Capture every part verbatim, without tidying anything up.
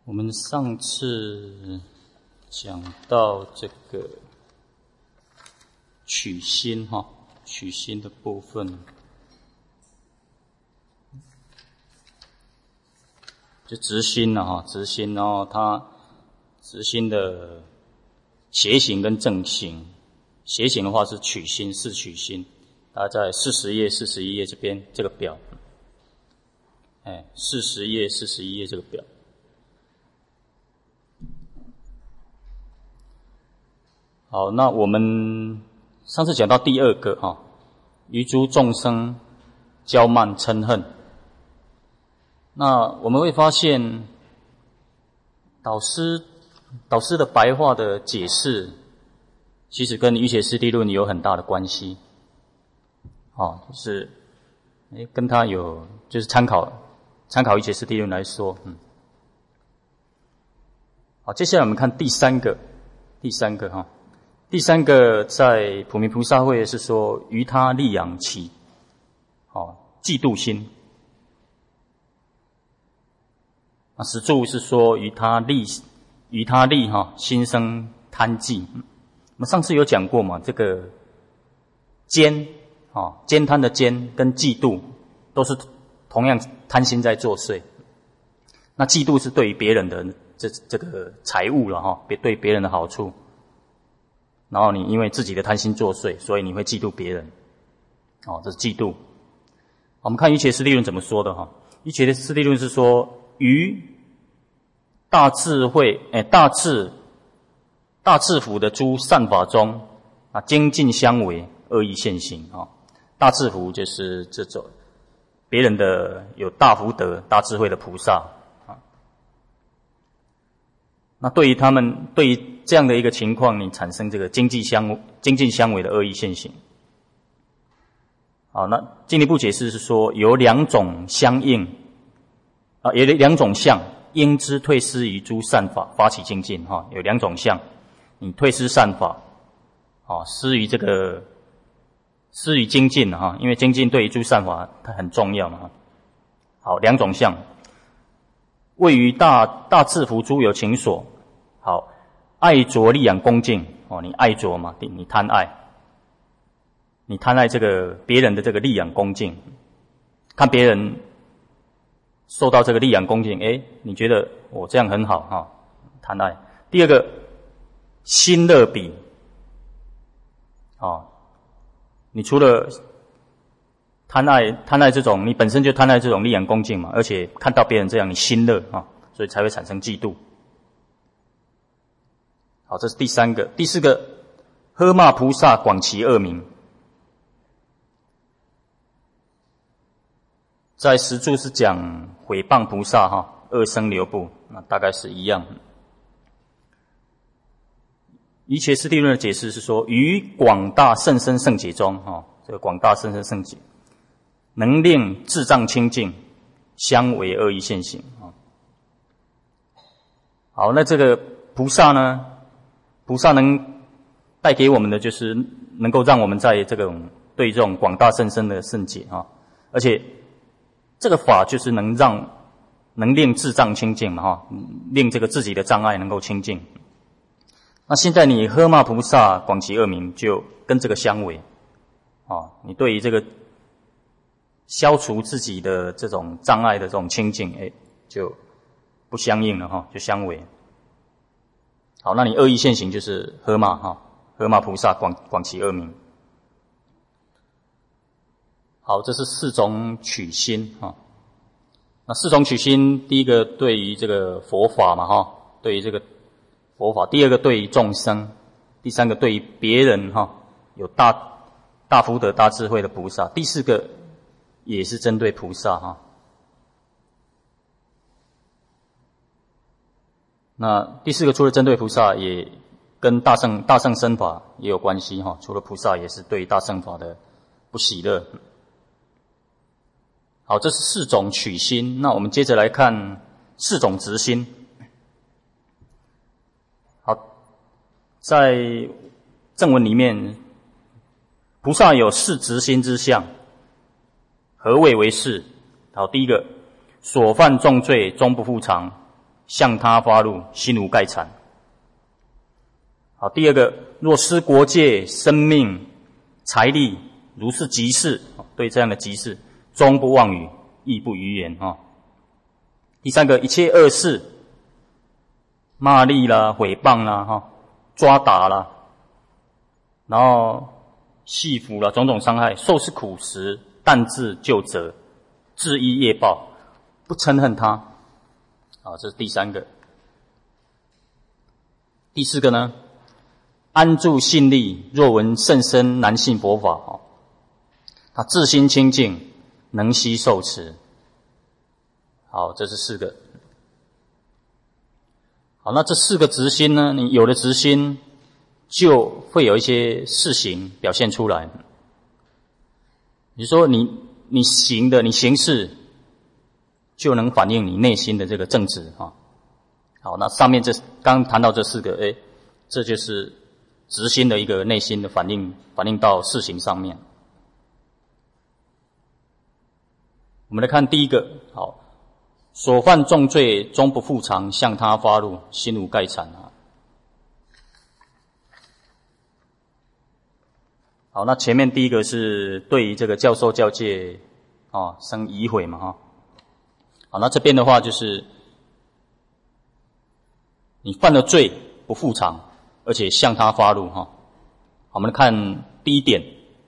我们上次讲到这个取心哈，取心的部分，就直心了哈，直心，然后它直心的邪行跟正行，邪行的话是取心，是取心，它在四十页、四十一页这边这个表，哎，四十页、四十一页这个表。好，那我们上次讲到第二个哈，于诸众生骄慢嗔恨。那我们会发现，导师导师的白话的解释，其实跟《瑜伽师地论》有很大的关系。哦，就是诶跟他有就是参考参考《瑜伽师地论》来说，嗯。好，接下来我们看第三个，第三个哈。第三个在普明菩萨会是说于他利养起哦嫉妒心，那实注是说于他利于他利哈心生贪忌。我们上次有讲过嘛，这个奸啊奸贪的奸跟嫉妒都是同样贪心在作祟。那嫉妒是对于别人的这这个财物了哈，别对别人的好处。然后你因为自己的贪心作祟，所以你会嫉妒别人，哦，这是嫉妒。我们看瑜伽师地论怎么说的哈？瑜伽师地论是说，于大智慧，哎，大智大智福的诸善法中啊，精进相违，恶意现行啊。大智福就是这种别人的有大福德、大智慧的菩萨啊。那对于他们，对于这样的一个情况，你产生这个精进相精进相违的恶意现行。好，那进一步解释是说，有两种相应啊，有两种相，应知退失于诸善法，发起精进哈。有两种相，你退失善法，啊，失于这个失于精进哈，因为精进对于诸善法它很重要嘛。好，两种相，位于大大智福诸有情所，好。爱着利养恭敬哦，你爱着嘛，你贪爱，你贪爱这个别人的这个利养恭敬，看别人受到这个利养恭敬，诶，你觉得我这样很好哈、哦，贪爱。第二个，心乐彼，哦，你除了贪爱贪爱这种，你本身就贪爱这种利养恭敬嘛，而且看到别人这样，你心乐啊、哦，所以才会产生嫉妒。好，这是第三个。第四个，呵骂菩萨广其恶名。在实注是讲毁谤菩萨哈，恶生流布，那大概是一样。瑜伽师地论的解释是说，于广大甚深圣解中哈，这个广大甚深圣解，能令智障清净，相违恶意现行啊。好，那这个菩萨呢？菩萨能带给我们的，就是能够让我们在这种对这种广大甚深的圣解啊，而且这个法就是能让能令智障清净嘛哈，令这个自己的障碍能够清净。那现在你呵骂菩萨广其恶名，就跟这个相违啊，你对于这个消除自己的这种障碍的这种清净，哎，就不相应了哈，就相违。好，那你恶意现行就是呵骂哈，呵骂菩萨广广其恶名。好，这是四种取心哈。那四种取心，第一个对于这个佛法嘛哈，对于这个佛法；第二个对于众生；第三个对于别人哈，有大大福德、大智慧的菩萨；第四个也是针对菩萨哈。那第四个除了针对菩萨，也跟大乘大乘身法也有关系哈。除了菩萨，也是对大乘法的不喜乐。好，这是四种取心。那我们接着来看四种执心。好，在正文里面，菩萨有四执心之相，何谓为是？好，第一个，所犯重罪终不复偿。 向他发怒，心无盖惭。好，第二个，若失国界、生命、财力，如是急事，对这样的急事，终不妄语，亦不逾言啊。第三个，一切恶事，骂詈啦、毁谤啦、哈、抓打啦，然后戏服啦，种种伤害，受是苦食，但自救责，自依业报，不嗔恨他。好，这是第三个。第四个呢，安住信力，若闻甚深难信佛法，哦，他自心清净，能悉受持。好，这是四个。好，那这四个执心呢，你有了执心，就会有一些事情表现出来。比如说你你行的，你行事就能反映你内心的这个正直啊。好，那上面这刚谈到这四个，哎，这就是执心的一个内心的反应，反映到事情上面。我们来看第一个，好，所犯重罪，终不复偿，向他发怒，心无盖惭啊。好，那前面第一个是对于这个教授教戒啊生疑悔嘛哈。好，那这边的话就是你犯了罪不复偿，而且向他发怒哈。好，我们来看第一点。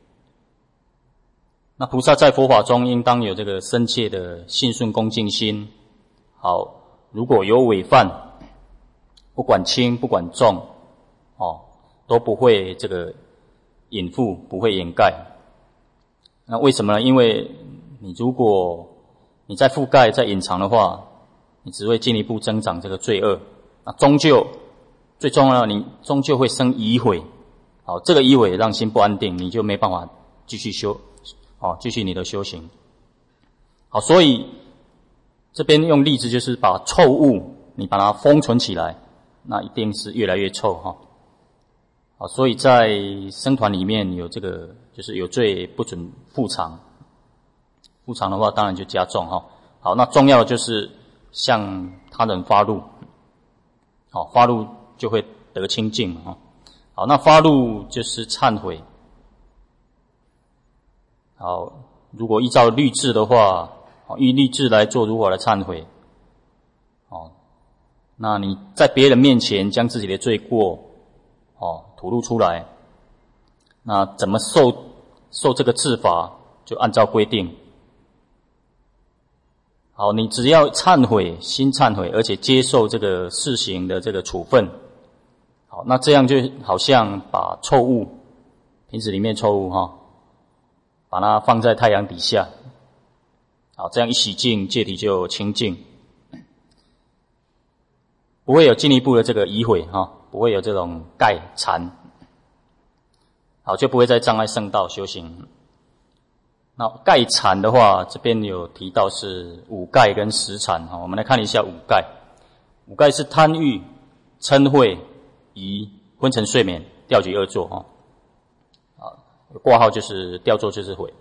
那菩萨在佛法中应当有这个深切的信顺恭敬心。好，如果有违犯，不管轻不管重，哦，都不会这个隐覆，不会掩盖。那为什么呢？因为你如果你在覆盖、在隐藏的话，你只会进一步增长这个罪恶。那终究最重要的，你终究会生疑悔。好，这个疑悔让心不安定，你就没办法继续修。好，继续你的修行。好，所以这边用例子就是把臭物你把它封存起来，那一定是越来越臭哈。好，所以在僧团里面有这个，就是有罪不准复偿，复偿的话当然就加重哈。好，那重要的就是向他人发怒，好，发怒就会得清净嘛哈。好，那发怒就是忏悔。好，如果依照律制的话，依律制来做如何来忏悔？哦，那你在别人面前将自己的罪过，哦，吐露出来，那怎么受受这个治罚？就按照规定。好，你只要忏悔，心忏悔，而且接受这个事情的这个处分。好，那这样就好像把臭物，瓶子里面臭物哈。把它放在太阳底下，好，这样一洗净，戒体就清净，不会有进一步的这个疑悔哈，不会有这种盖缠，好，就不会再障碍圣道修行。那盖缠的话，这边有提到是五盖跟十缠哈，我们来看一下五盖。五盖是贪欲、嗔恚、疑、昏沉睡眠、调举恶作哈。挂号就是调作就是毁。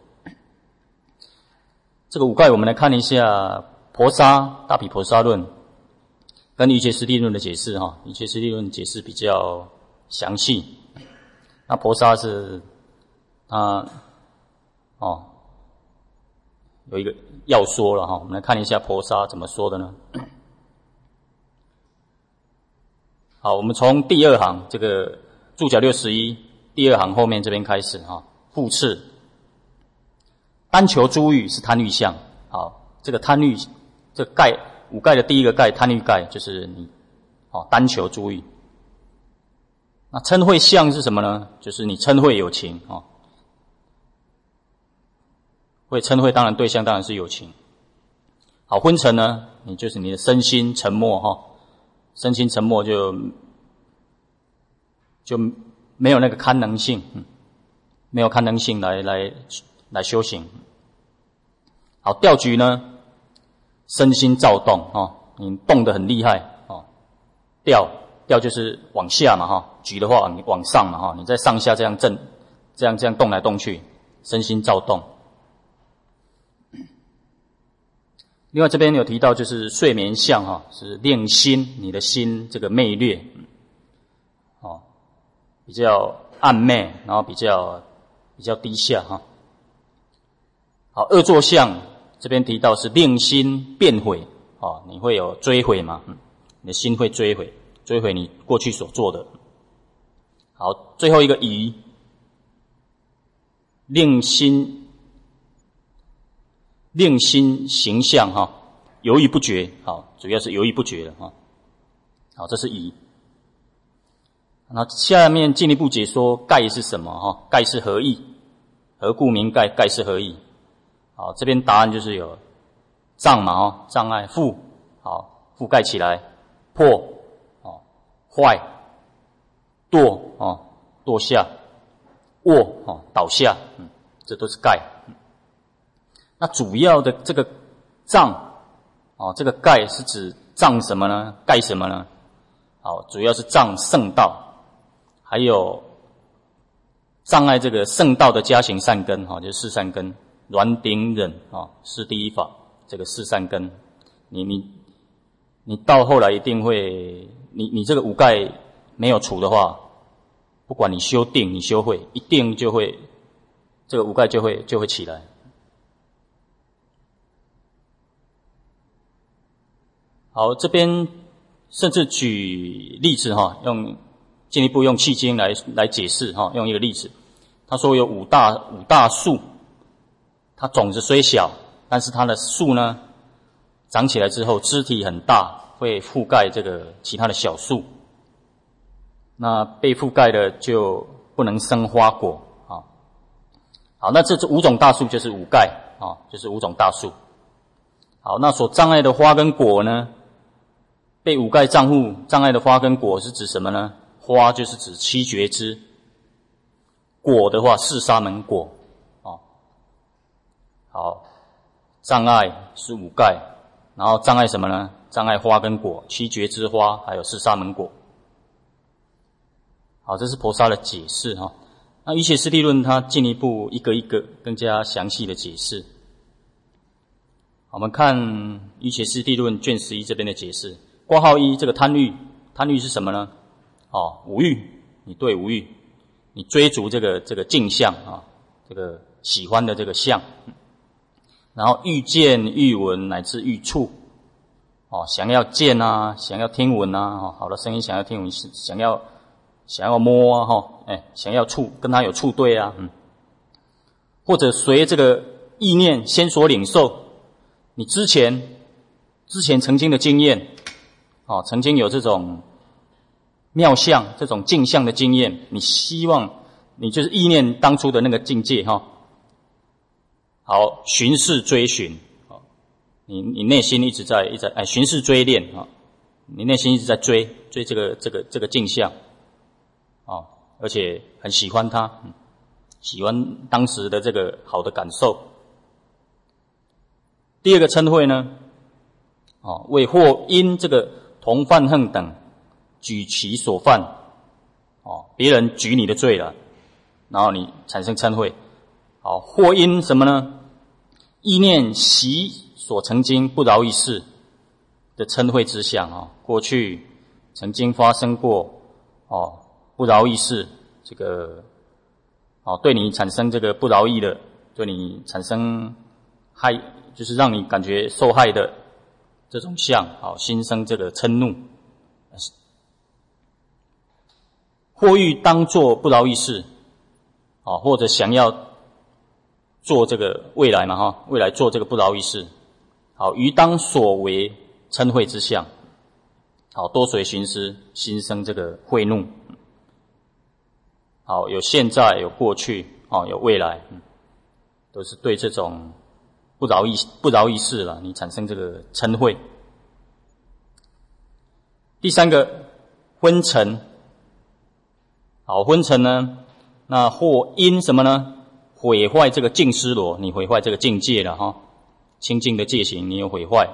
这个五盖我们来看一下婆沙大毗婆沙论跟瑜伽师地论的解释哈，瑜伽师地论解释比较详细。那婆沙是啊哦有一个要说了哈，我们来看一下婆沙怎么说的呢？好，我们从第二行这个注脚六十一。第二行后面这边开始哈，复次，单求诸欲是贪欲相。好，这个贪欲，这个盖五盖的第一个盖贪欲盖，就是你哦单求诸欲。那嗔恚相是什么呢？就是你嗔恚有情哦，会嗔恚当然对象当然是有情。好，昏沉呢，你就是你的身心沉默哈，身心沉默就就。没有那个堪能性，嗯，没有堪能性来来来修行。好，调举呢，身心躁动哦，你动得很厉害哦。调调就是往下嘛哈，举的话往往上嘛哈，你在上下这样震，这样这样动来动去，身心躁动。 另外这边有提到，就是睡眠相哈，是令心你的心这个昧略，哦，比较暗昧，然后比较比较低下哈。好，恶作相这边提到是令心变悔，哦，你会有追悔嘛？嗯，你的心会追悔，追悔你过去所做的。好，最后一个疑，令心令心形象哈，犹豫不决。好，主要是犹豫不决的哈。好，这是疑。那下面进一步解说盖是什么哈？盖是何意？何故名盖？盖是何意？好，这边答案就是有障嘛哦，障碍覆，好，覆盖起来，破哦，坏，堕哦，堕下，卧哦，倒下，嗯，这都是盖。嗯，那主要的这个障哦，这个盖是指障什么呢？盖什么呢？好，主要是障圣道，还有障碍这个圣道的加行善根哈，就是四善根。软顶忍啊，是第一法，这个四善根，你你你到后来一定会，你你这个五盖没有除的话，不管你修定你修慧，一定就会这个五盖就会就会起来。好，这边甚至举例子哈，用进一步用契经来来解释哈，用一个例子，他说有五大五大树。它种子虽小，但是它的树呢，长起来之后枝体很大，会覆盖这个其他的小树。那被覆盖的就不能生花果啊。好，那这这五种大树就是五盖啊，就是五种大树。好，那所障碍的花跟果呢，被五盖障护障碍的花跟果是指什么呢？花就是指七觉支，果的话四沙门果。好，障碍是五盖，然后障碍什么呢？障碍花跟果，七觉支花，还有四沙门果。好，这是婆沙的解释哈。那瑜伽师地论它进一步一个一个更加详细的解释。我们看瑜伽师地论卷十一这边的解释，括号一这个贪欲，贪欲是什么呢？哦，五欲，你对五欲，你追逐这个这个镜像啊，这个喜欢的这个相。然后欲见欲闻乃至欲触，哦，想要见啊，想要听闻啊，哦，好的声音想要听闻，想要想要摸啊，哈、哦，哎，想要触，跟他有触对啊，嗯，或者随这个意念先所领受，你之前之前曾经的经验，哦，曾经有这种妙相、这种镜像的经验，你希望你就是意念当初的那个境界，哈、哦。好，寻视追寻，你你内心一直在一直在哎寻视追恋啊，你内心一直在追追这个这个这个镜像啊，而且很喜欢它，喜欢当时的这个好的感受。第二个嗔恚呢，啊，为或因这个同犯横等举其所犯，哦，别人举你的罪了，然后你产生嗔恚。好，或因什么呢？意念习所曾经不饶益事的嗔恚之相啊，过去曾经发生过哦不饶益事，这个哦对你产生这个不饶益的，对你产生害，就是让你感觉受害的这种相，好，心生这个嗔怒，或欲当作不饶益事，啊，或者想要做这个未来嘛哈，未来做这个不饶益事，好，于当所为嗔恚之相，好，多随寻思，心生这个恚怒，好，有现在有过去，哦，有未来，都是对这种不饶益不饶益事了，你产生这个嗔恚。第三个昏沉，好，昏沉呢，那或因什么呢？毁坏这个净尸罗，你毁坏这个境界了哈，清净的戒行你有毁坏。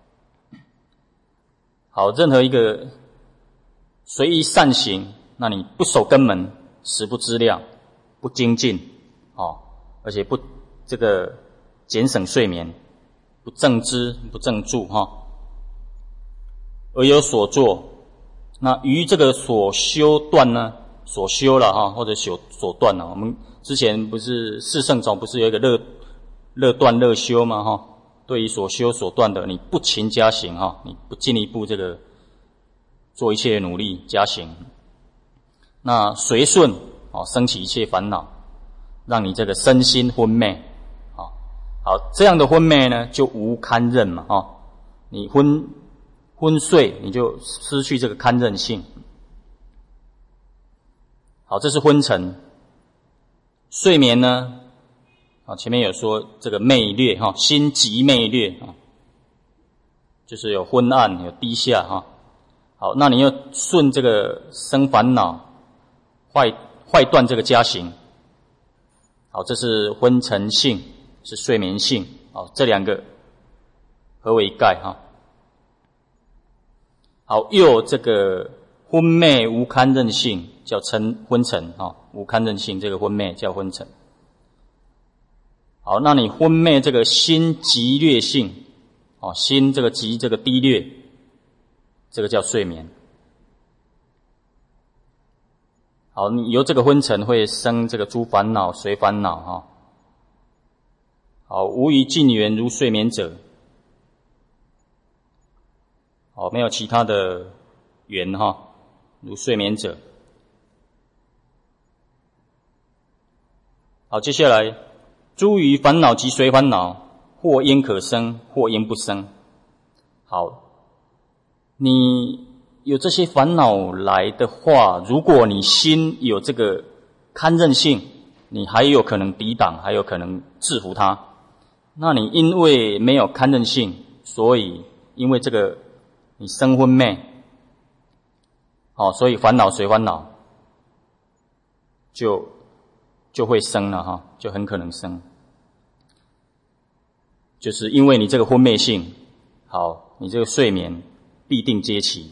好，任何一个随意善行，那你不守根门，食不知量，不精进，哦，而且不这个减省睡眠， 不正知，不正住哈，而有所作。那于这个所修断呢，所修了哈，或者所所断了。我们之前不是四圣种不是有一个乐乐断乐修吗哈？对于所修所断的，你不勤加行哈，你不进一步这个做一切努力加行，那随顺哦，升起一切烦恼，让你这个身心昏昧啊。好，这样的昏昧呢，就无堪任嘛哈。你昏昏睡，你就失去这个堪任性。好，这是昏沉。睡眠呢？啊，前面有说这个昧略哈，心极昧略啊，就是有昏暗，有低下哈。好，那你要顺这个生烦恼，坏坏断这个加行。好，这是昏沉性，是睡眠性。好，这两个合为一概哈。好，又有这个昏昧无堪任性，叫沉昏沉啊，无堪任性这个昏昧叫昏沉。好，那你昏昧这个心极劣性，哦，心这个极这个低劣，这个叫睡眠。好，你由这个昏沉会生这个诸烦恼随烦恼哈。好，无余尽缘如睡眠者。好，没有其他的缘哈，如睡眠者。好，接下来。诸余烦恼及随烦恼，或因可生，或因不生。好，你有这些烦恼来的话，如果你心有这个堪任性，你还有可能抵挡，还有可能制服它。那你因为没有堪任性，所以因为这个你生昏昧，好，所以烦恼随烦恼就就会生了哈，就很可能生。就是因为你这个昏昧性，好，你这个睡眠必定接起。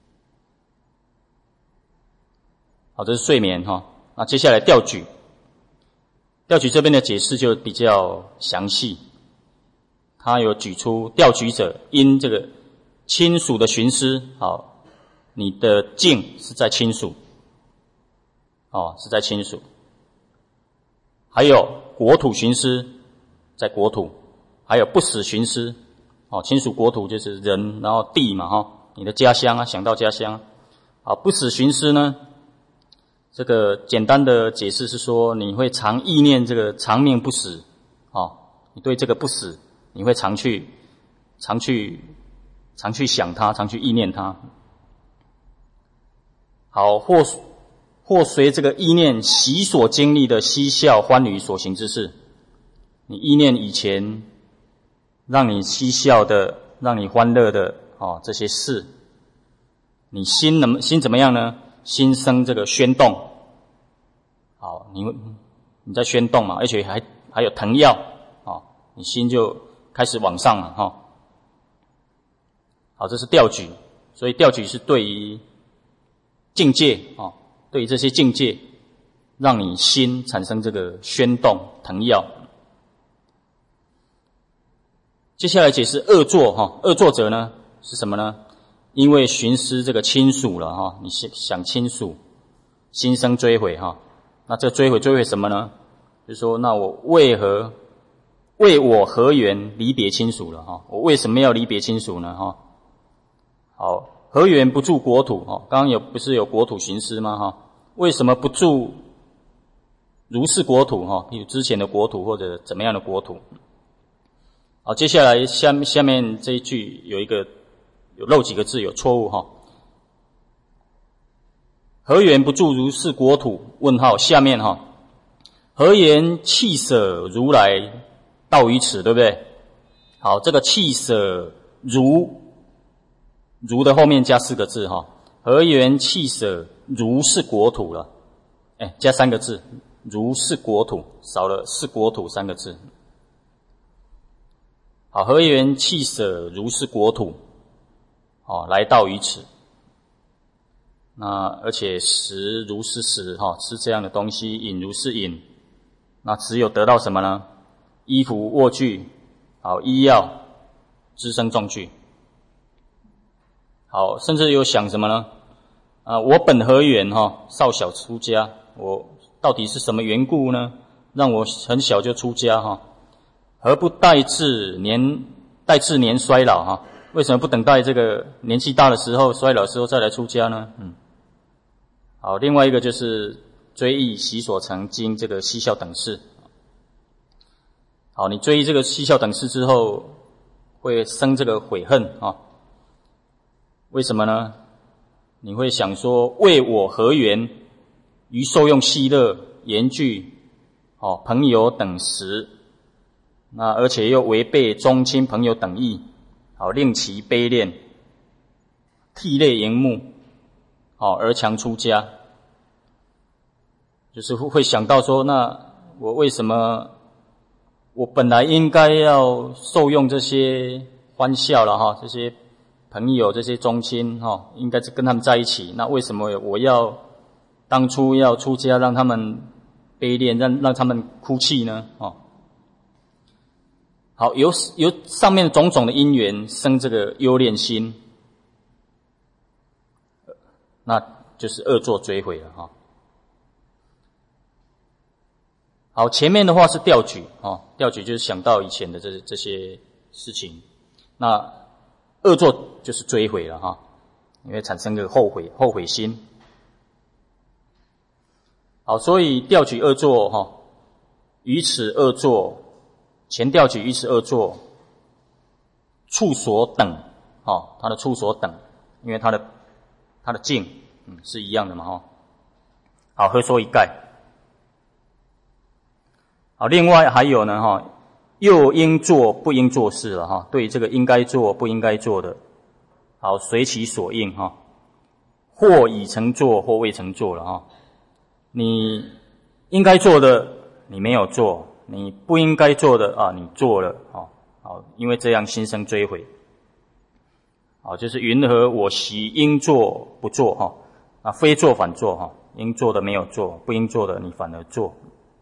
好，这是睡眠哈。那接下来调举，调举这边的解释就比较详细。他有举出调举者因这个亲属的寻思，好，你的境是在亲属，哦，是在亲属。还有国土寻思，在国土。还有不死寻思，哦，亲属国土就是人，然后地嘛，哈，你的家乡啊，想到家乡，啊，不死寻思呢，这个简单的解释是说，你会常意念这个长命不死，哦，你对这个不死，你会常去，常去，常去想它，常去意念它。好，或或随这个意念习所经历的嬉笑欢愉所行之事，你意念以前。让你嬉笑的，让你欢乐的，哦，这些事，你心能心怎么样呢？心生这个宣动，好，你你在宣动嘛，而且还还有腾跃，哦，你心就开始往上了哈、哦。好，这是调举，所以调举是对于境界哦，对于这些境界，让你心产生这个宣动腾跃。接下来解释恶作哈，恶作者呢是什么呢？因为寻思这个亲属了哈，你想亲属，心生追悔哈。那这追悔追悔什么呢？就是说，那我为何为我何缘离别亲属了哈？我为什么要离别亲属呢哈？好，何缘不住国土哈？刚刚有不是有国土寻思吗哈？为什么不住如是国土哈？有之前的国土或者怎么样的国土？好，接下来下下面这一句有一个有漏几个字有错误哈。何缘不住如是国土？问号下面哈，何言弃舍如来到于此，对不对？好，这个弃舍如如的后面加四个字哈，何缘弃舍如是国土了？哎，加三个字，如是国土，少了是国土三个字。好，何缘弃舍如是国土？哦，来到于此。那而且食如是食，哈、哦，吃这样的东西，饮如是饮。那只有得到什么呢？衣服、卧具，好，医药， 滋生众惧。好，甚至有想什么呢？啊，我本何缘哈？少小出家，我到底是什么缘故呢？让我很小就出家哈？何不待至年待至年衰老哈？为什么不等待这个年纪大的时候、衰老的时候再来出家呢？嗯，好，另外一个就是追忆习所成经这个嬉笑等事。好，你追忆这个嬉笑等事之后，会生这个悔恨啊？为什么呢？你会想说，为我何缘，于受用戏乐、言句、哦朋友等时，那而且又违背宗亲朋友等意，好令其悲恋，涕泪盈目，好而强出家，就是会想到说，那我为什么？我本来应该要受用这些欢笑了哈，这些朋友、这些宗亲哈，应该是跟他们在一起。那为什么我要当初要出家，让他们悲恋，让让他们哭泣呢？哦，好，由由上面种种的因缘生这个忧恋心，那就是恶作追悔了哈。好，前面的话是调举哦，调举就是想到以前的这这些事情，那恶作就是追悔了哈，因为产生个后悔后悔心。好，所以调举恶作哈，于此恶作，前调举于此恶作，处所等哦，它的处所等，因为它的它的境嗯是一样的嘛哈。好，何说一概？好，另外还有呢哈，又应做不应做事了哈，对于这个应该做不应该做的，好随其所应哈，或已曾做或未曾做了哈。你应该做的你没有做，你不应该做的啊你做了啊，好，因为这样心生追悔。好，就是云何我习应做不做哈，啊非做反做哈，应做的没有做，不应做的你反而做。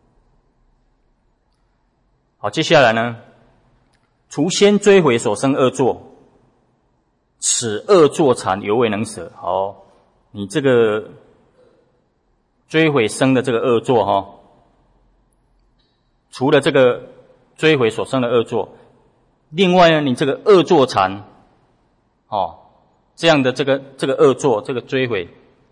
好，接下来呢，除先追悔所生恶作，此恶作残犹未能舍。好，你这个追悔生的这个恶作哈，除了这个追悔所生的恶作，另外呢，你这个恶作残，哦，这样的这个这个恶作，这个追悔，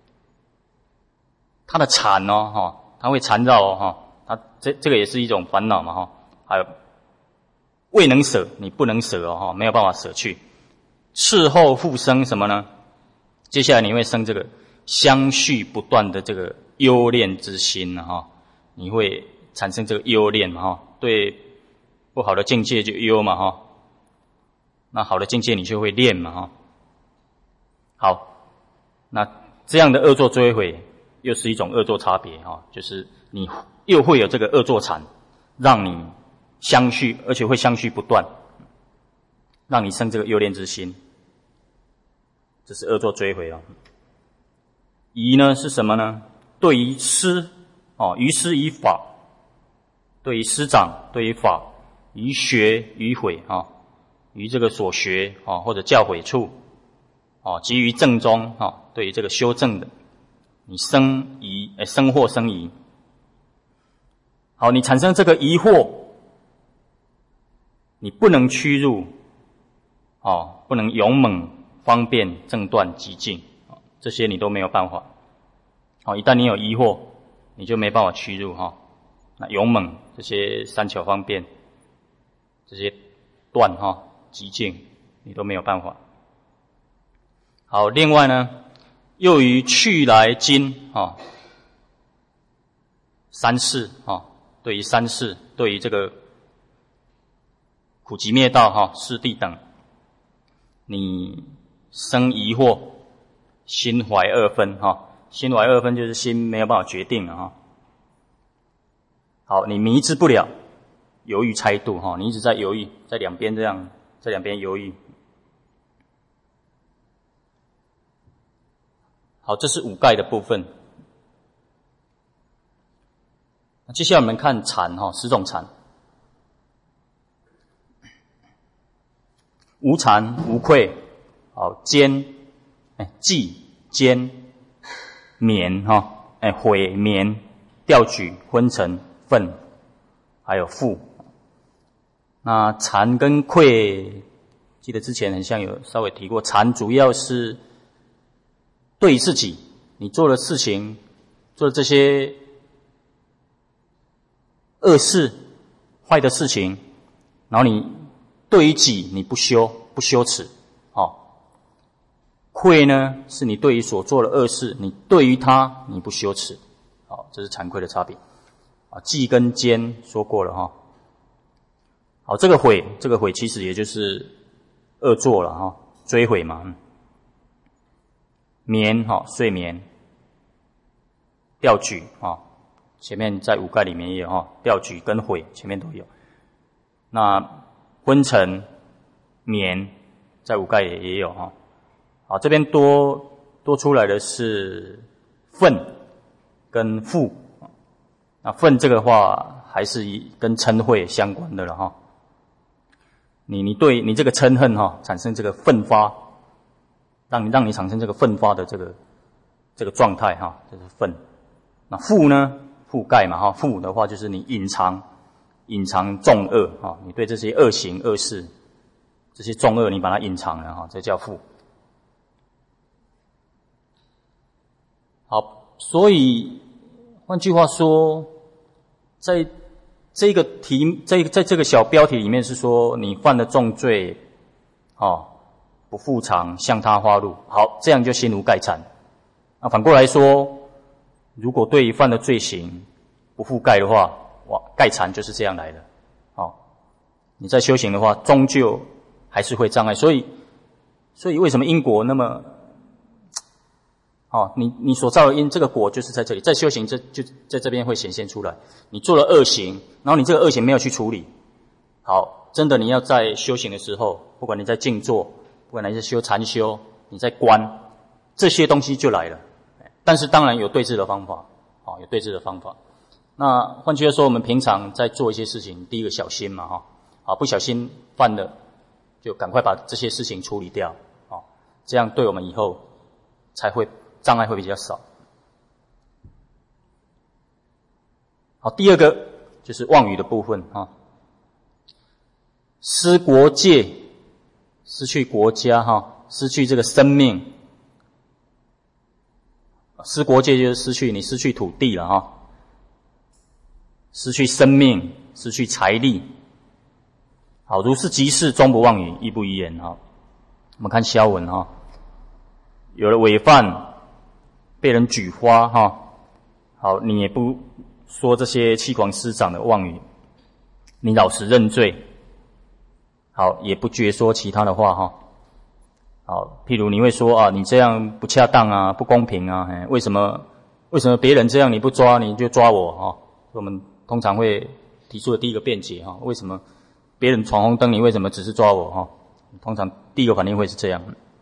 它的缠哦，哈，它会缠绕哦，哈，它这这个也是一种烦恼嘛，哈。还有未能舍，你不能舍哦，没有办法舍去。事后复生什么呢？接下来你会生这个相续不断的这个忧恋之心哈，你会产生这个忧恋嘛哈，对不好的境界就忧嘛哈，那好的境界你就会恋嘛哈。好，那这样的恶作追悔又是一种恶作差别哈，就是你又会有这个恶作缠，让你相续，而且会相续不断，让你生这个忧恋之心，这是恶作追悔哦。疑呢是什么呢？对于师哦，于师于法，对于师长，对于法，于学于诲啊，于这个所学啊或者教诲处啊，及于正中啊，对于这个修正的，你生疑，哎，生惑生疑。好，你产生这个疑惑。你不能屈辱，哦，不能勇猛、方便、正断、极静，哦，这些你都没有办法。哦，一旦你有疑惑，你就没办法屈辱哈，哦。那勇猛这些三巧方便，这些断哈、哦、极静，你都没有办法。好，另外呢，又于去来今啊、哦，三世啊、哦，对于三世，对于这个。苦集灭道哈，四谛等，你生疑惑，心怀二分哈，心怀二分就是心没有办法决定了哈。好，你迷之不了，犹豫猜度哈，你一直在犹豫，在两边这样，在两边犹豫。好，这是五盖的部分。接下来我们看禅哈，十种禅。 无惭无愧，好坚，哎忌坚绵哈，哎毁绵调举昏沉愤，还有负。那惭跟愧，记得之前很像有稍微提过，惭主要是对于自己，你做的事情，做的这些恶事、坏的事情，然后你对于己你不羞不羞耻，哦。愧呢，是你对于所做的恶事，你对于他你不羞耻，好，这是惭愧的差别。啊，忌跟坚说过了哈、哦。好，这个毁，这个毁其实也就是恶作了哈、哦，追悔嘛。嗯、眠哈、哦，睡眠，调举啊、哦，前面在五盖里面也有哈、哦，调举跟悔前面都有。那昏沉、眠，在五盖也也有哈、哦。好，这边多多出来的是愤跟负。那愤这个话还是以跟嗔恚相关的了哈。你你对你这个嗔恨哈产生这个奋发，让你让你产生这个奋发的这个这个状态哈，这是愤。那负呢？覆盖嘛哈，负的话就是你隐藏隐藏重恶哈，你对这些恶行恶事这些重恶你把它隐藏了哈，这叫负。好，所以换句话说，在这个题，在在这个小标题里面是说，你犯了重罪，哦，不复偿，向他花路，好，这样就心无盖惭。那反过来说，如果对于犯的罪行不复盖的话，哇，盖惭就是这样来的。哦，你在修行的话，终究还是会障碍。所以，所以为什么因果那么？哦，你你所造的因，这个果就是在这里，在修行这就在这边会显现出来。你做了恶行，然后你这个恶行没有去处理，好，真的你要在修行的时候，不管你在静坐，不管你在修禅修，你在观，这些东西就来了。但是当然有对治的方法，哦，有对治的方法。那换句话说，我们平常在做一些事情，第一个小心嘛，哈，啊，不小心犯了，就赶快把这些事情处理掉，哦，这样对我们以后才会。障碍会比较少。好，第二个就是妄语的部分哈，失国界，失去国家哈，失去这个生命，失国界就是失去你失去土地了哈，失去生命，失去财力。好，如是即是，终不妄语，亦不遗言哈。我们看消文哈，有了违犯。被人举花哈，好，你也不说这些欺狂师长的妄语，你老实认罪，好，也不绝说其他的话哈，好，譬如你会说啊，你这样不恰当啊，不公平啊，嘿，为什么为什么别人这样你不抓你就抓我哈？我们通常会提出的第一个辩解哈，为什么别人闯红灯你为什么只是抓我哈？通常第一个反应会是这样。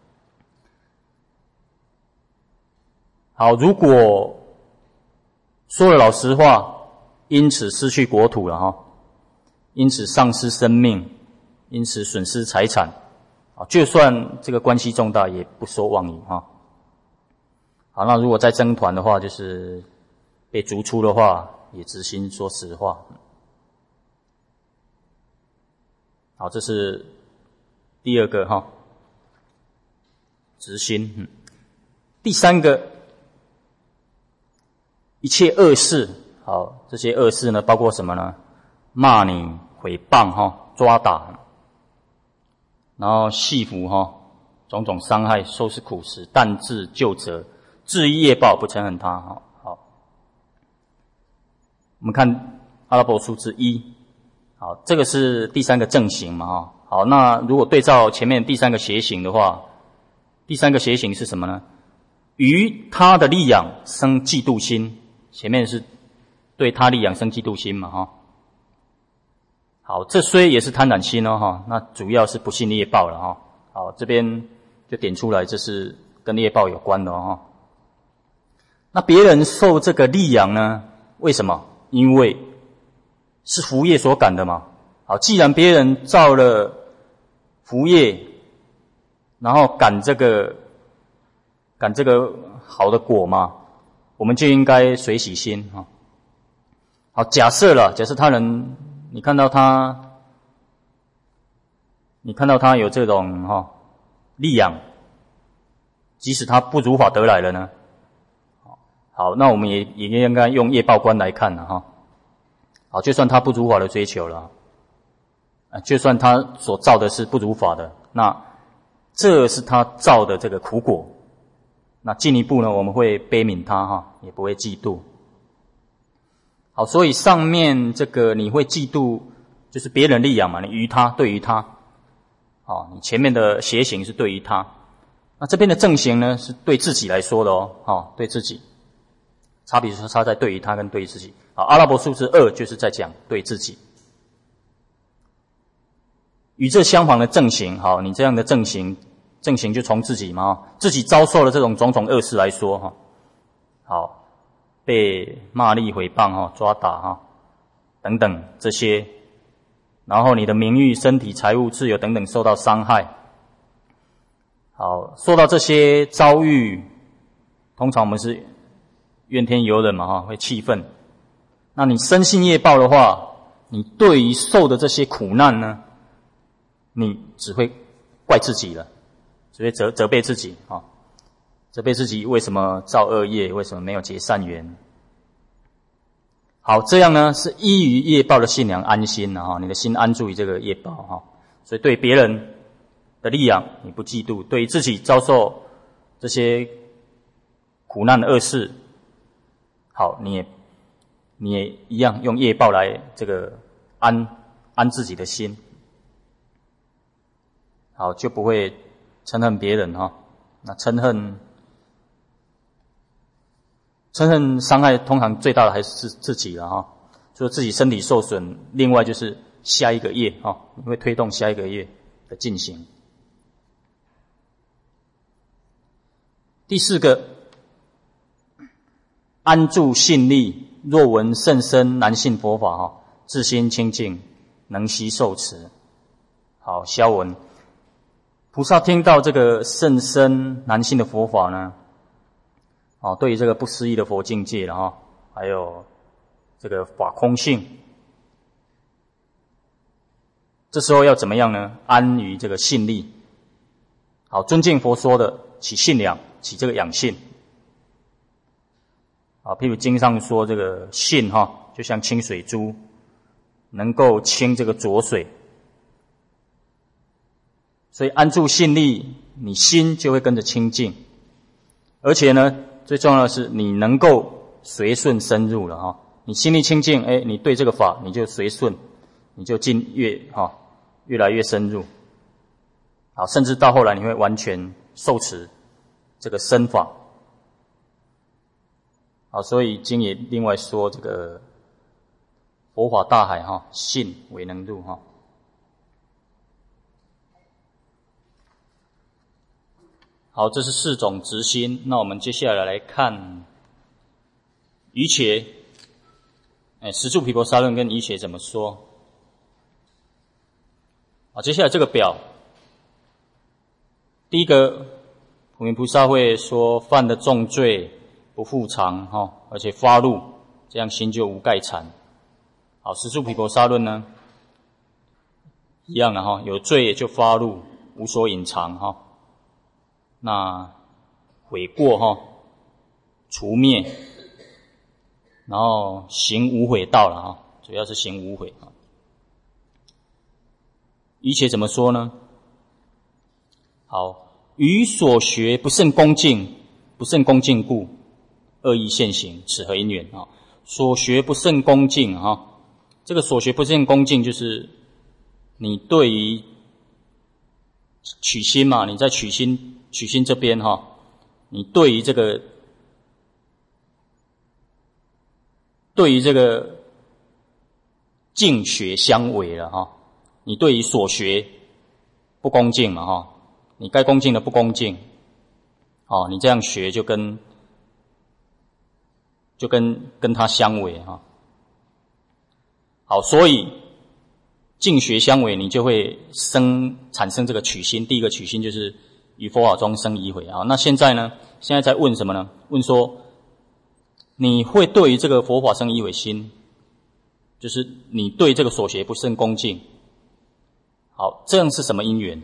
好，如果说了老实话，因此失去国土了哈，因此丧失生命，因此损失财产，啊，就算这个关系重大，也不说妄语哈。好，那如果在僧团的话，就是被逐出的话，也执行说实话。好，这是第二个哈，执行。嗯，第三个。一切恶事，好，这些恶事呢，包括什么呢？骂你、诽谤哈、抓打，然后戏服哈，种种伤害，收拾苦食，但自救责，至于业报，不嗔恨他哈。好，我们看阿拉伯数字一，好，这个是第三个正行嘛哈。好，那如果对照前面第三个邪行的话，第三个邪行是什么呢？于他的利养生嫉妒心。前面是对他利养生嫉妒心嘛哈，好，这虽也是贪婪心哦哈，那主要是不信业报了哈。好，这边就点出来，这是跟业报有关的哈。那别人受这个利养呢？为什么？因为是福业所感的嘛。好，既然别人造了服业，然后赶这个赶这个好的果嘛，我们就应该随喜心哈。好，假设了，假设他人，你看到他，你看到他有这种哈利养，即使他不如法得来了呢，好，那我们也也应该用业报观来看了哈。好，就算他不如法的追求了，啊，就算他所造的是不如法的，那这是他造的这个苦果。那进一步呢，我们会悲悯他哈，也不会嫉妒。好，所以上面这个你会嫉妒，就是别人利养嘛，你于他对于他，好，你前面的邪行是对于他，那这边的正行呢是对自己来说的哦，好，对自己，差别是差在对于他跟对于自己。好，阿拉伯数字二就是在讲对自己。与这相反的正行，好，你这样的正行，正行就从自己嘛，自己遭受了这种种种恶事来说哈，好。被骂詈毁谤哈、抓打哈等等这些，然后你的名誉、身体、财物、自由等等受到伤害。好，受到这些遭遇，通常我们是怨天尤人嘛哈，会气愤。那你深信业报的话，你对于受的这些苦难呢，你只会怪自己了，只会责责备自己啊。责备自己为什么造恶业，为什么没有结善缘。好，这样呢是依于业报的信仰安心了哈，你的心安住于这个业报哈，所以对别人的利养你不嫉妒，对于自己遭受这些苦难的恶事，好，你也你也一样用业报来这个安安自己的心，好，就不会嗔恨别人哈。那嗔恨。嗔恨伤害通常最大的还是自己了哈，除了自己身体受损，另外就是下一个业哈，你会推动下一个业的进行。第四个，安住信力，若闻甚深难信佛法哈，自心清净，能悉受持。好，消文，菩萨听到这个甚深难信的佛法呢？哦，对于这个不思议的佛境界了哈，还有这个法空性，这时候要怎么样呢？安于这个信力，好，尊敬佛说的，起信仰，起这个养信。啊，譬如经上说这个信哈，就像清水珠，能够清这个浊水，所以安住信力，你心就会跟着清净，而且呢。最重要的是，你能够随顺深入了哈。你心力清净，哎，你对这个法你就随顺，你就进越哈越来越深入。好，甚至到后来你会完全受持这个深法。好，所以经也另外说这个佛法大海哈，信为能入哈。好，这是四种直心。那我们接下来来看瑜伽，哎，十住毗婆沙论跟瑜伽怎么说？好，接下来这个表，第一个，普贤菩萨会说犯的重罪不复偿哈，而且发怒，这样心就无盖缠。好，十住毗婆沙论呢，一样的哈，有罪就发怒，无所隐藏哈。那悔过哈，除灭，然后行无悔道了哈，主要是行无悔哈。瑜伽怎么说呢？好，于所学不甚恭敬，不甚恭敬故，恶意现行，此何因缘啊？所学不甚恭敬哈，这个所学不甚恭敬，就是你对于取心嘛，你在取心。取心这边哈，你对于这个对于这个敬学相违了哈，你对于所学不恭敬嘛哈，你该恭敬的不恭敬，哦，你这样学就跟就跟跟他相违哈。好，所以境学相违，你就会生产生这个取心。第一个取心就是于佛法中生疑悔啊。那现在呢？现在在问什么呢？问说你会对于这个佛法生疑悔心，就是你对这个所学不甚恭敬。好，这样是什么因缘？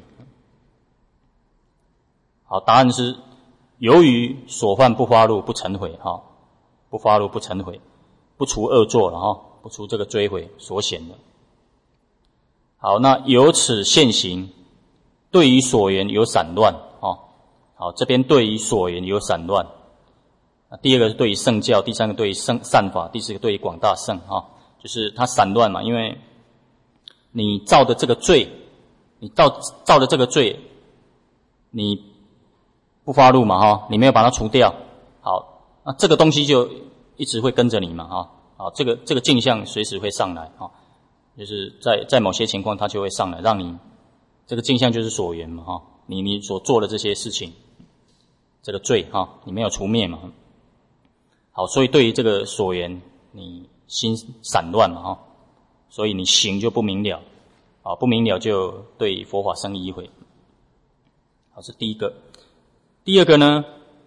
好，答案是由于所犯不发怒不成悔哈，不发怒不成悔，不除恶作了哈，不除这个追悔所显的。好，那由此现行，对于所缘有散乱啊。好，这边对于所缘有散乱。第二个是对于圣教，第三个对于圣善法，第四个对于广大圣啊，就是它散乱嘛，因为你造的这个罪，你造造的这个罪，你不发怒嘛哈，你没有把它除掉，好，那这个东西就一直会跟着你嘛哈，好，这个这个镜像随时会上来哈。就是在在某些情况，它就会上来，让你这个镜像就是所缘嘛哈，你你所做的这些事情，这个罪哈，你没有除灭嘛。好，所以对于这个所缘，你心散乱嘛哈，所以你行就不明了，啊，不明了就对佛法生疑悔。好，是第一个。第二个呢，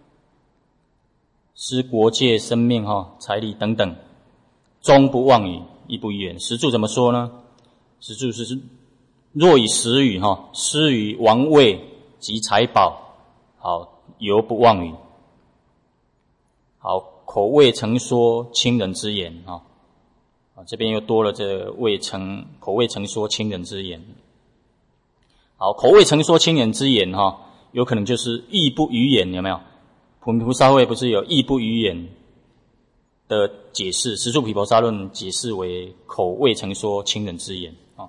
失国界、生命哈、财力等等，终不妄语。亦不言。实注怎么说呢？实注是若以实语哈，失于王位及财宝，好，犹不妄语。好，口未曾说亲人之言哈，啊，这边又多了这个未曾口未曾说亲人之言。好，口未曾说亲人之言哈，有可能就是亦不语言，有没有？普密菩萨会不是有亦不语言的解释，实住毗婆沙论解释为口未曾说亲人之言啊。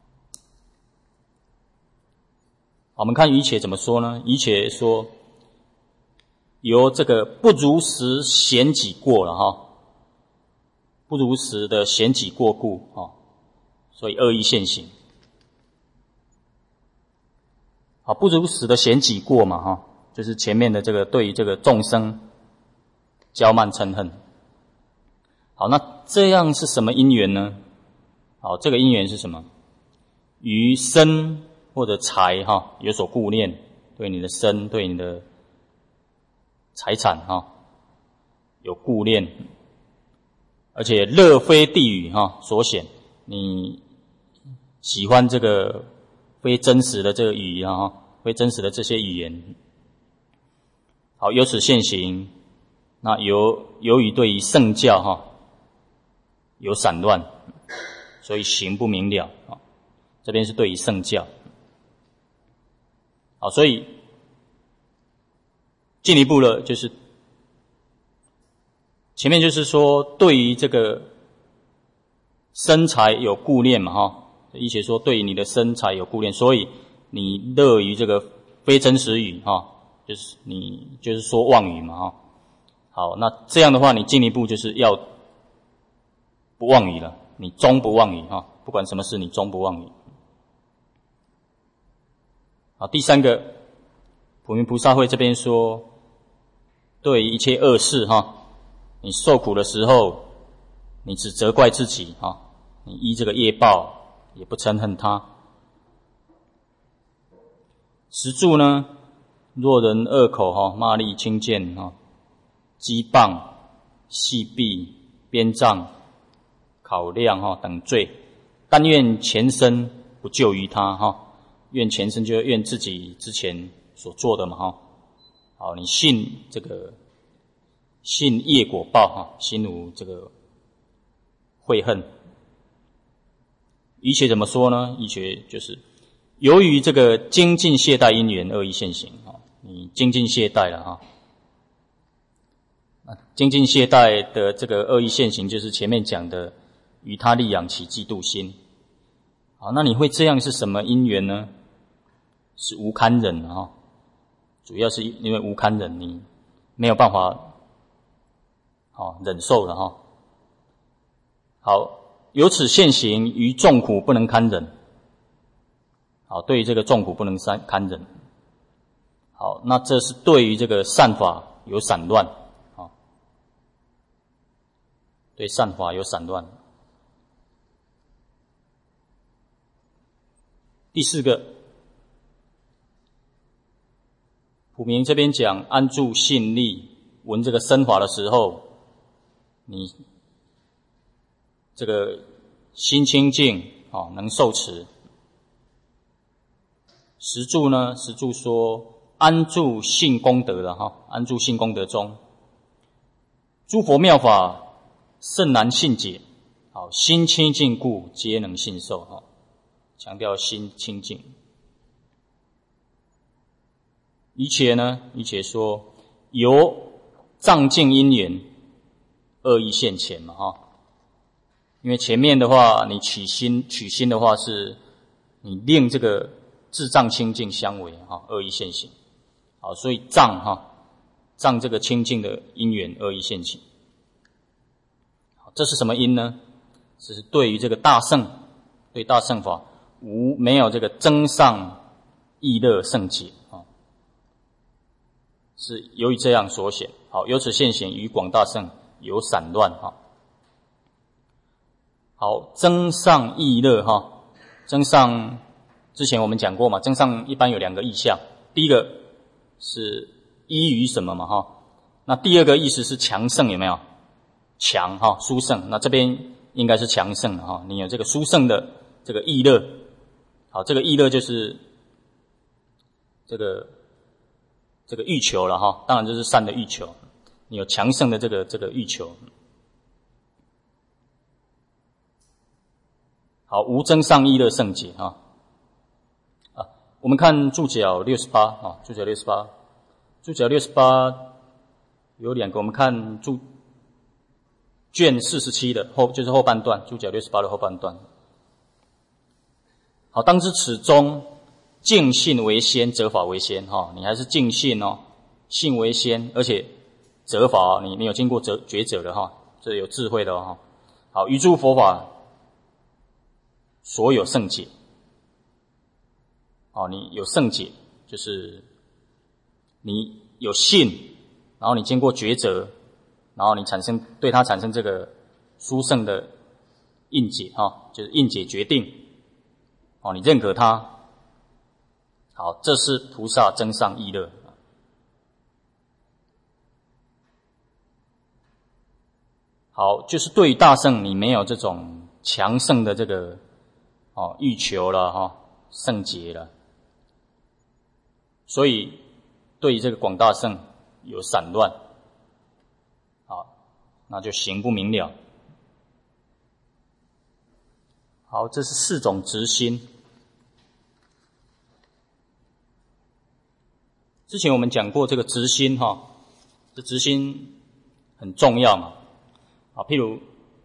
我们看瑜伽怎么说呢？瑜伽说由这个不如实显己过了哈，不如实的显己过故啊，所以恶意现行。好，不如实的显己过嘛哈，就是前面的这个对于这个众生骄慢嗔恨。好，那这样是什么因缘呢？好，这个因缘是什么？于身或者财哈有所顾念，对你的身，对你的财产哈有顾念，而且乐非地语哈所显，你喜欢这个非真实的这个语言哈，非真实的这些语言。好，由此现行，那由由于对于圣教哈。有散乱，所以行不明了啊。这边是对于圣教，好，所以进一步了，就是前面就是说对于这个身材有顾念嘛哈，一些说对于你的身材有顾念，所以你乐于这个非真实语哈，就是你就是说妄语嘛哈。好，那这样的话，你进一步就是要。不妄语了，你终不妄语哈，不管什么事，你终不妄语。好，第三个，普密菩萨会这边说，对于一切恶事哈，你受苦的时候，你只责怪自己哈，你依这个业报，也不嗔恨他。实注呢，若人恶口哈，骂詈轻贱哈，讥谤、戏弊、鞭杖。考量哈等罪，但愿前身不救于他哈，愿前身就愿自己之前所做的嘛哈。好，你信这个信业果报哈，心无这个悔恨。瑜伽怎么说呢？瑜伽就是由于这个精进懈怠因缘恶意现行哈，你精进懈怠了哈。精进懈怠的这个恶意现行，就是前面讲的。与他力养起嫉妒心，好，那你会这样是什么因缘呢？是无堪忍啊，主要是因为无堪忍，你没有办法，好忍受了哈。好，由此现行于众苦不能堪忍，好，对于这个众苦不能堪忍，好，那这是对于这个善法有散乱啊，对善法有散乱。 第四个，普明这边讲安住信力，闻这个身法的时候，你这个心清净，哦，能受持。实住呢，实住说安住信功德的哈，安住信功德中，诸佛妙法甚难信解，好，心清净故，皆能信受哈，强调心清净。一切呢，一切说由障境因缘恶意现前嘛哈，因为前面的话，你取心取心的话是，你令这个智障清净相违哈，恶意现行。好，所以障哈，障这个清净的因缘恶意现行。好，这是什么因呢？这是对于这个大乘，对大乘法无没有这个增上意乐圣解啊，是由于这样所显。好，由此现显于广大乘有散乱哈。好，增上意乐哈，增上。之前我们讲过嘛，增上一般有两个意象，第一个是依于什么嘛哈，那第二个意思是强盛有没有？强哈，殊胜，那这边应该是强盛的哈，你有这个殊胜的这个意乐，好，这个意乐就是这个这个欲求了哈，当然这是善的欲求，你有强盛的这个这个欲求。好，无增上意乐圣解哈。我们看注脚六十八啊，注脚六十八，注脚六十八有两个，我们看注卷四十七的后，就是后半段，注脚六十八的后半段。好，当知此中净信为先，择法为先哈，你还是净信哦，信为先，而且择法你你有经过择抉择的哈，这有智慧的哈。好，于诸佛法所有圣解。哦，你有圣解，就是你有信，然后你经过抉择，然后你产生对它产生这个殊胜的应解哈、哦，就是应解决定。哦，你认可它，好，这是菩萨增上意乐。好，就是对于大乘你没有这种强盛的这个哦欲求了哈、哦，圣解了。所以对于这个广大乘有散乱，好，那就行不明了。好，这是四种执心。之前我们讲过这个执心哈，这执心很重要嘛。啊，譬如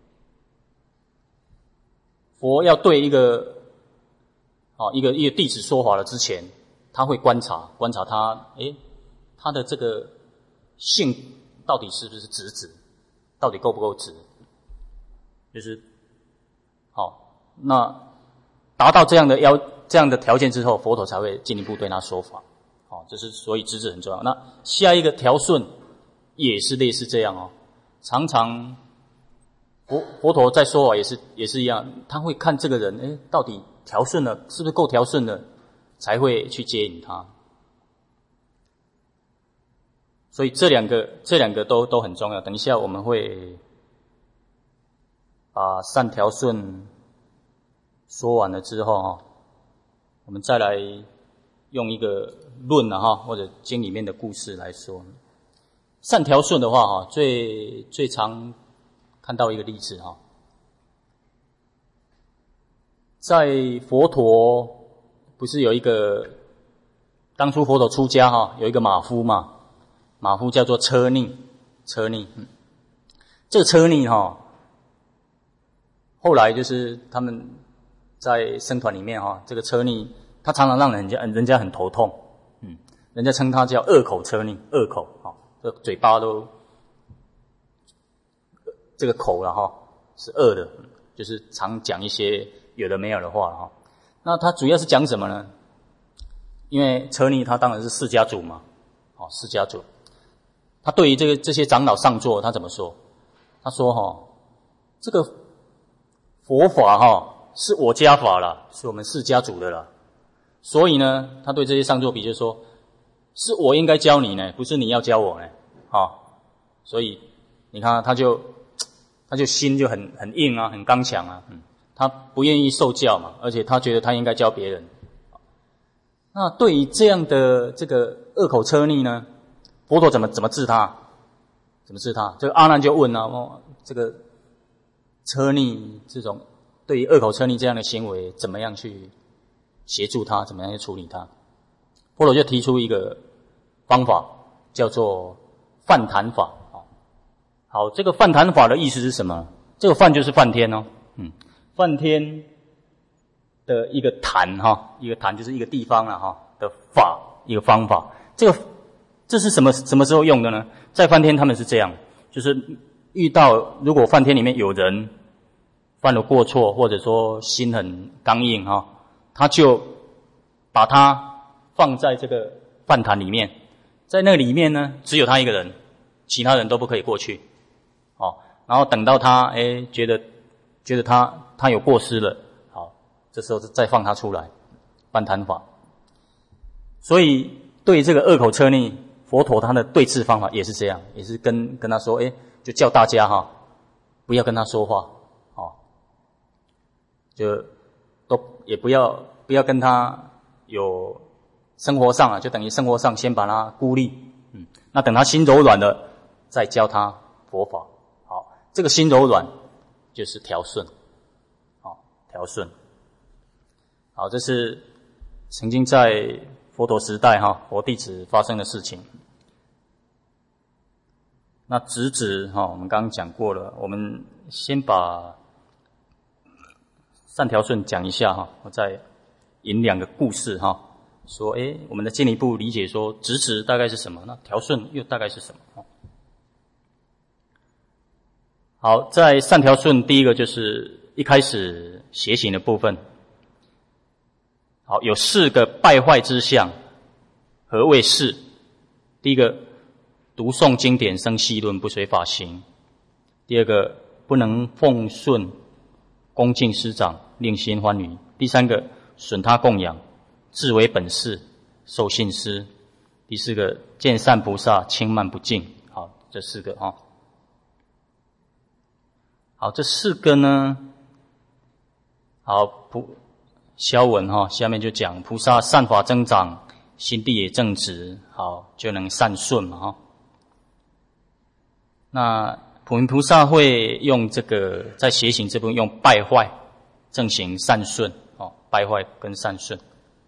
佛要对一个啊一个一个弟子说法了之前，他会观察观察他，诶，他的这个性到底是不是直直，到底够不够直，就是好，那达到这样的要这样的条件之后，佛陀才会进一步对他说法。好，这是所以直直很重要。那下一个调顺也是类似这样哦，常常佛佛陀在说法也是也是一样，他会看这个人，诶，到底调顺了，是不是够调顺了？才会去接引他，所以这两个这两个都都很重要。等一下我们会把善调顺说完了之后哈，我们再来用一个论啊哈，或者经里面的故事来说。善调顺的话哈，最最常看到一个例子哈，在佛陀。不是有一个当初佛陀出家哈，有一个马夫嘛，马夫叫做车匿，车匿，嗯，这个车匿哈，后来就是他们在僧团里面哈，这个车匿他常常让人家人家很头痛，嗯，人家称他叫恶口车匿，恶口哈，这嘴巴都这个口了哈是恶的，就是常讲一些有的没有的话哈。那他主要是讲什么呢？因为车匿他当然是释迦族嘛，哦，释迦族，他对于这个这些长老上座，他怎么说？他说哈、哦，这个佛法哈、哦、是我家法啦，是我们释迦族的啦， 所以呢，他对这些上座比丘说：“是我应该教你呢，不是你要教我呢。”哦，所以你看，他就他就心就很很硬啊，很刚强啊，嗯，他不愿意受教嘛，而且他觉得他应该教别人。那对于这样的这个恶口车逆呢，佛陀怎么怎么治他？怎么治他？这个阿难就问啊，哦，这个车逆这种对于恶口车逆这样的行为，怎么样去协助他？怎么样去处理他？佛陀就提出一个方法，叫做梵坛法。好，这个梵坛法的意思是什么？这个梵就是梵天哦，嗯，梵天的一个坛哈，一个坛就是一个地方了哈的法，一个方法。这个这是什么什么时候用的呢？在梵天他们是这样，就是遇到如果梵天里面有人犯了过错，或者说心很刚硬哈，他就把他放在这个梵坛里面，在那里面呢，只有他一个人，其他人都不可以过去。哦，然后等到他诶觉得觉得他他有过失了，好，这时候再放他出来，梵坛法。所以对这个恶口车逆，佛陀他的对治方法也是这样，也是跟跟他说，诶，就叫大家哈，不要跟他说话，哦，就都也不要不要跟他有生活上啊，就等于生活上先把他孤立，嗯，那等他心柔软了，再教他佛法。这个心柔软就是调顺，好，调顺。好，这是曾经在佛陀时代哈，佛弟子发生的事情。那直指哈，我们刚刚讲过了，我们先把善调顺讲一下哈，我再引两个故事哈，说诶，我们的进一步理解说直指大概是什么，那调顺又大概是什么？好，在善调顺，第一个就是一开始邪行的部分。好，有四个败坏之相。何谓是？第一个，读诵经典生戏论，不随法行；第二个，不能奉顺恭敬师长，令心欢愉；第三个，损他供养，自为本事，受信施；第四个，见善菩萨，轻慢不敬。好，这四个哈。好，这四个呢，好菩消文哈，下面就讲菩萨善法增长，心地也正直，好就能善顺嘛哈。那普门菩萨会用这个在邪行这部分用败坏、正行、善顺哦，败坏跟善顺。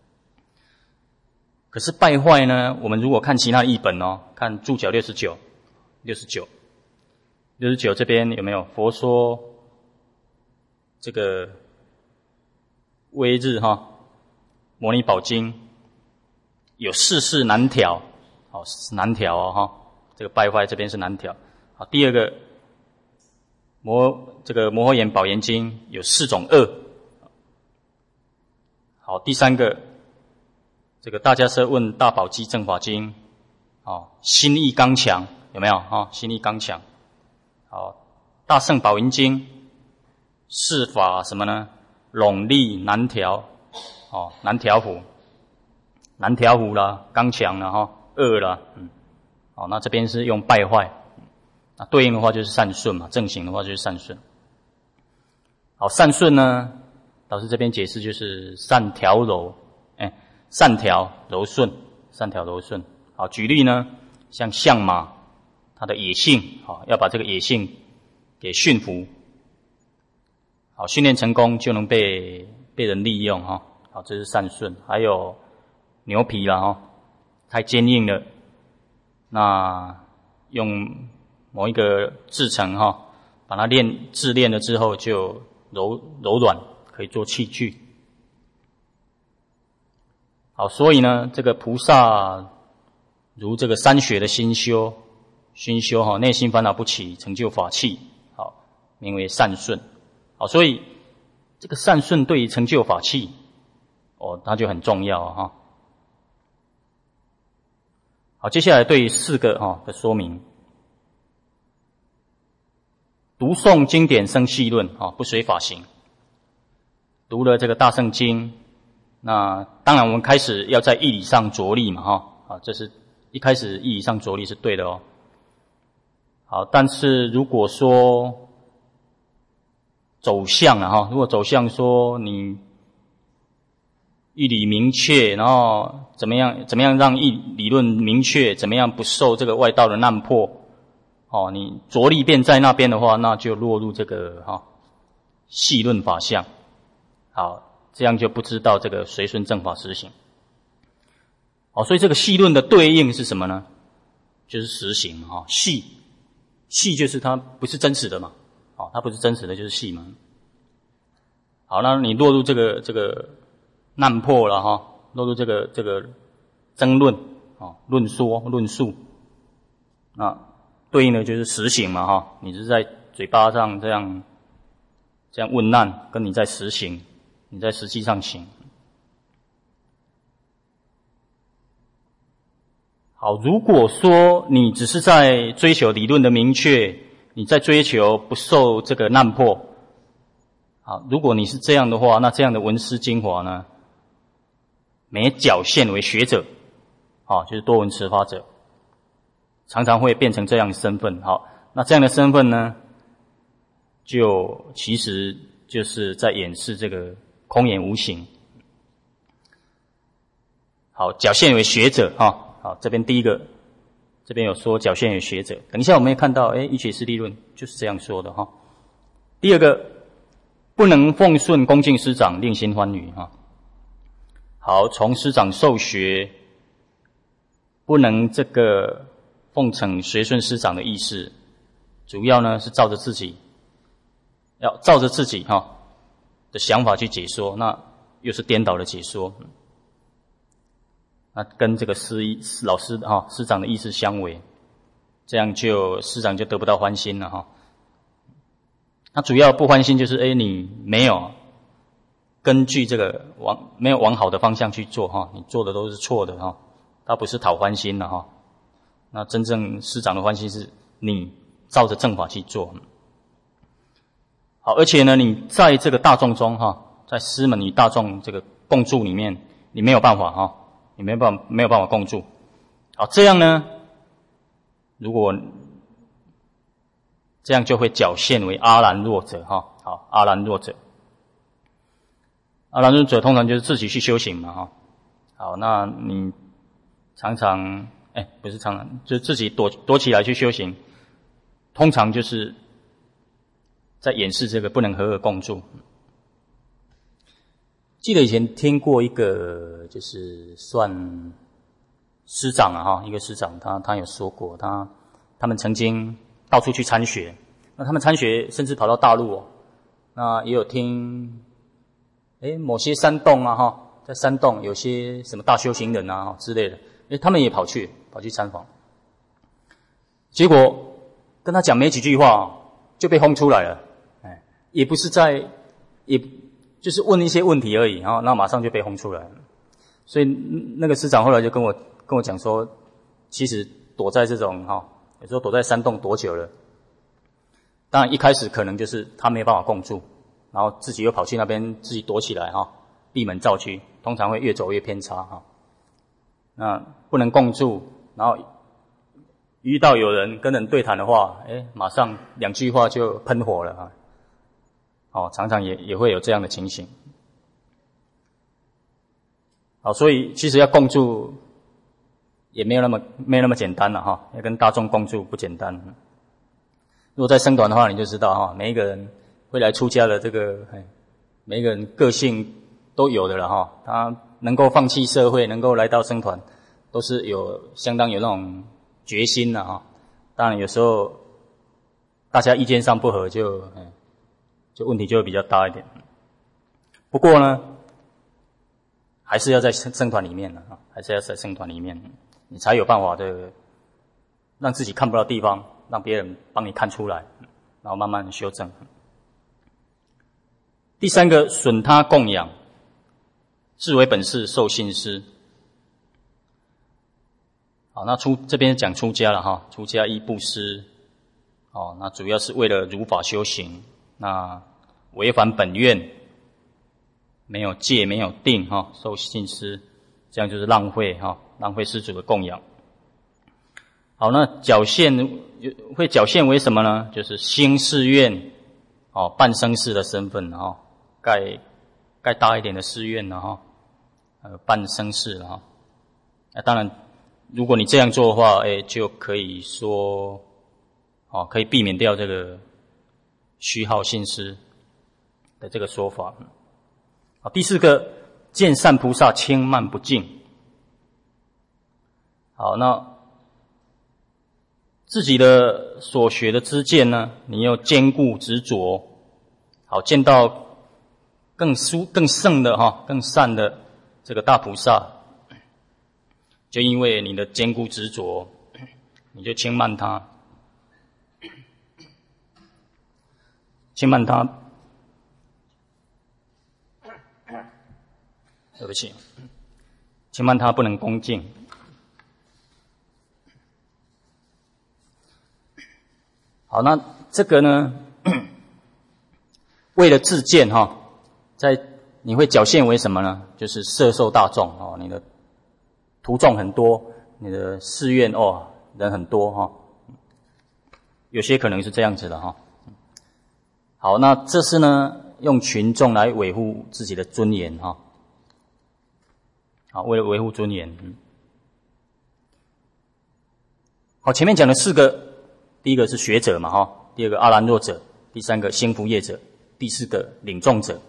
可是败坏呢，我们如果看其他的译本哦，看注脚六十九、六十九。六十九这边有没有佛说这个微日哈摩尼宝经有四事难调，好难调哦哈，这个败坏这边是难调。好，第二个摩这个摩诃言宝严经有四种恶。好，第三个这个大迦叶问大宝积正法经，哦心意刚强有没有哈？心意刚强。好，大圣宝云经是法什么呢？拢力难调，哦，难调伏，难调伏啦，刚强了哈，恶啦，嗯，好，那这边是用败坏，那对应的话就是善顺嘛，正行的话就是善顺。好，善顺呢，老师这边解释就是善调柔，哎，善调柔顺，善调柔顺。好，举例呢，像象马。他的野性，好，要把这个野性给驯服，好，训练成功就能被被人利用哈，好，这是善顺。还有牛皮啦哈，太坚硬了，那用某一个制成哈，把它练制练了之后就柔柔软，可以做器具。好，所以呢，这个菩萨如这个三学的心修。熏修哈，内心烦恼不起，成就法器，好，名为善顺。好，所以这个善顺对于成就法器，哦，它就很重要哈。好，接下来对于四个哈的说明：读诵经典生戏论，啊，不随法行。读了这个大圣经， 那当然我们开始要在义理上着力嘛，哈，啊，这是一开始义理上着力是对的哦。好，但是如果说走向啊，哈，如果走向说你义理明确，然后怎么样怎么样让义理论明确，怎么样不受这个外道的难迫，哦，你着力便在那边的话，那就落入这个哈细论法相。好，这样就不知道这个随顺正法实行。好，所以这个细论的对应是什么呢？就是实行哈，细细就是它不是真实的嘛，好，它不是真实的就是细嘛。好，那你落入这个这个难破了哈，落入这个这个争论啊、论说、论述，那对应的就是实行嘛哈，你是在嘴巴上这样这样问难，跟你在实行，你在实际上行。好，如果说你只是在追求理论的明确，你在追求不受这个难迫，好，如果你是这样的话，那这样的文思精华呢，每矫现为学者，好，就是多闻持法者，常常会变成这样的身份。好，那这样的身份呢，就其实就是在掩饰这个空言无形。好，矫现为学者哈。好，这边第一个，这边有说矫现为学者。等一下我们会看到，哎，一切是立论就是这样说的哈。第二个，不能奉顺恭敬师长，令心欢愉哈。好，从师长受学，不能这个奉承随顺师长的意思，主要呢是照着自己，要照着自己哈的想法去解说，那又是颠倒的解说。那跟这个师老师哈师长的意思相违，这样就师长就得不到欢心了哈。那主要不欢心就是，哎，你没有根据这个往没有往好的方向去做哈，你做的都是错的哈，他不是讨欢心了哈。那真正师长的欢心是你照着正法去做。好，而且呢，你在这个大众中哈，在师门与大众这个共住里面，你没有办法哈。你没有办法没有办法共住。好，这样呢，如果这样就会矫现为阿兰若者哈。好，阿兰若者，阿兰若者通常就是自己去修行嘛哈。好，那你常常哎不是常常，就自己躲躲起来去修行，通常就是在掩饰这个不能和而共住。记得以前听过一个，就是算师长啊哈，一个师长他他有说过，他他们曾经到处去参学，那他们参学甚至跑到大陆哦，那也有听，诶某些山洞啊哈，在山洞有些什么大修行人啊之类的，诶他们也跑去跑去参访，结果跟他讲没几句话就被轰出来了，哎，也不是在也。就是问一些问题而已，然后那马上就被轰出来了。所以那个师长后来就跟我跟我讲说，其实躲在这种哈，有时候躲在山洞躲久了，当然一开始可能就是他没办法共住，然后自己又跑去那边自己躲起来哈，闭门造车，通常会越走越偏差哈。那不能共住，然后遇到有人跟人对谈的话，哎，马上两句话就喷火了啊。哦，常常也也会有这样的情形。好，所以其实要共住也没有那么没有那么简单了哈，要跟大众共住不简单。如果在僧团的话，你就知道哈，每一个人会来出家的这个，每一个人个性都有的了哈。他能够放弃社会，能够来到僧团，都是有相当有那种决心的哈。当然有时候大家意见上不合就，就问题就会比较大一点。不过呢，还是要在僧团里面的啊，还是要在僧团里面，你才有办法的让自己看不到地方，让别人帮你看出来，然后慢慢修正。第三个，损他供养，自为本事，受信施。好，那出这边讲出家了哈，出家依布施，哦，那主要是为了如法修行。那违反本愿， 没有戒，没有定哈、哦，受信施，这样就是浪费哈、哦，浪费施主的供养。好，那缴现会缴现为什么呢？就是兴寺院哦，办僧士的身份哈、哦，盖盖大一点的寺院了哈，呃，办僧士了哈。那、啊、当然，如果你这样做的话，哎，就可以说，哦，可以避免掉这个虚耗信施的这个说法。好，第四个，见善菩萨轻慢不敬。好，那自己的所学的知见呢，你要坚固执着。好，见到更殊更胜的哈，更善的这个大菩萨，就因为你的坚固执着，你就轻慢他，轻慢他。对不起，轻慢他不能恭敬。好，那这个呢，为了自见哈，在你会缴现为什么呢？就是摄受大众哦，你的徒众很多，你的寺院哦人很多哈，有些可能是这样子的哈。好，那这是呢用群众来维护自己的尊严哈。好，为了维护尊严，嗯，好，前面讲的四个。第一个是学者嘛，哈；第二个阿兰若者；第三个心服业者；第四个领众者。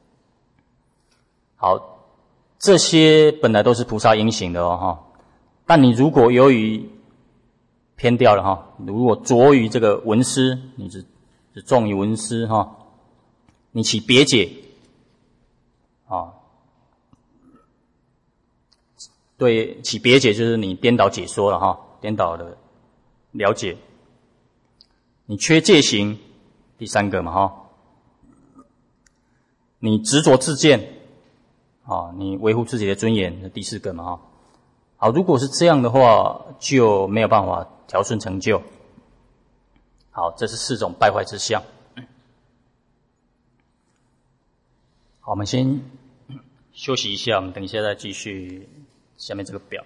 好，这些本来都是菩萨应行的哦，哈。但你如果由于偏掉了哈，如果着于这个文思，你只只重于文思哈，你起别解啊，对，起别解就是你颠倒解说了哈，颠倒的了解。你缺戒行，第三个嘛哈，你执着自见，啊，你维护自己的尊严，第四个嘛哈。好，如果是这样的话，就没有办法调顺成就。好，这是四种败坏之相。好，我们先休息一下，我们等一下再继续下面这个表。